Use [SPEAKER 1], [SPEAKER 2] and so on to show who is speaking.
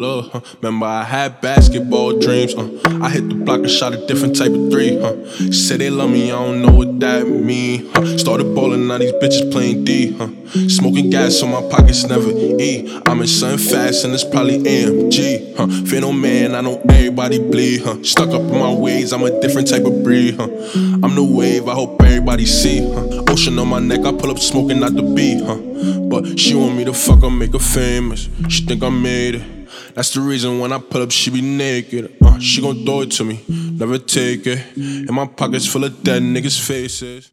[SPEAKER 1] Look, remember I had basketball dreams, I hit the block and shot a different type of three, Say they love me, I don't know what that mean, Started ballin', now these bitches playing D, Smoking gas so my pockets never E. I'm in something fast and it's probably AMG, Fear no man, I know everybody bleed, Stuck up in my ways, I'm a different type of breed, I'm the wave, I hope everybody see, Ocean on my neck, I pull up smoking, not the beat, But she want me to fuck her, make her famous. She think I made it. That's the reason when I pull up, she be naked. She gon' throw it to me, never take it. And my pockets full of dead niggas' faces.